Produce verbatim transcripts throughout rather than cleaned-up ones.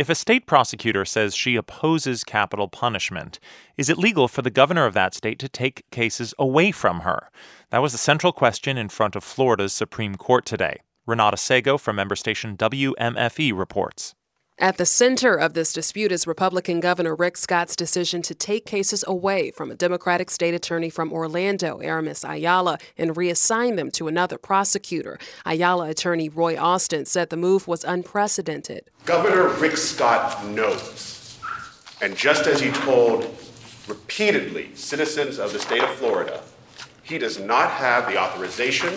If a state prosecutor says she opposes capital punishment, is it legal for the governor of that state to take cases away from her? That was the central question in front of Florida's Supreme Court today. Renata Sego from member station W M F E reports. At the center of this dispute is Republican Governor Rick Scott's decision to take cases away from a Democratic state attorney from Orlando, Aramis Ayala, and reassign them to another prosecutor. Ayala attorney Roy Austin said the move was unprecedented. Governor Rick Scott knows, and just as he told repeatedly citizens of the state of Florida, he does not have the authorization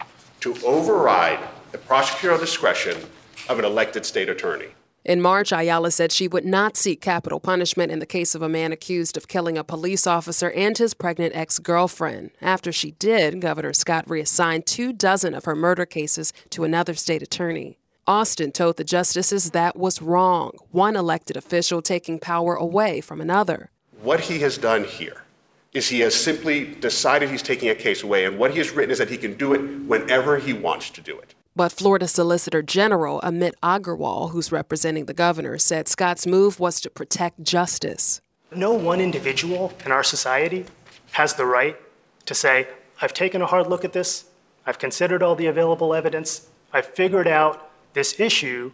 to override the prosecutorial discretion of an elected state attorney. In March, Ayala said she would not seek capital punishment in the case of a man accused of killing a police officer and his pregnant ex-girlfriend. After she did, Governor Scott reassigned two dozen of her murder cases to another state attorney. Austin told the justices that was wrong, one elected official taking power away from another. What he has done here is he has simply decided he's taking a case away, and what he has written is that he can do it whenever he wants to do it. But Florida Solicitor General Amit Agarwal, who's representing the governor, said Scott's move was to protect justice. No one individual in our society has the right to say, I've taken a hard look at this, I've considered all the available evidence, I've figured out this issue,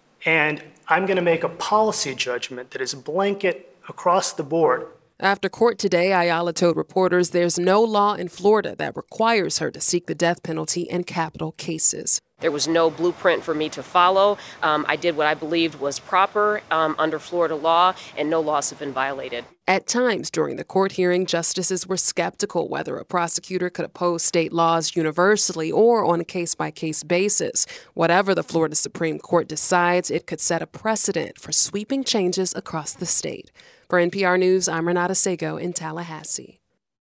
and I'm going to make a policy judgment that is blanket across the board. After court today, Ayala told reporters there's no law in Florida that requires her to seek the death penalty in capital cases. There was no blueprint for me to follow. Um, I did what I believed was proper um, under Florida law, and no laws have been violated. At times during the court hearing, justices were skeptical whether a prosecutor could oppose state laws universally or on a case-by-case basis. Whatever the Florida Supreme Court decides, it could set a precedent for sweeping changes across the state. For N P R News, I'm Renata Sego in Tallahassee.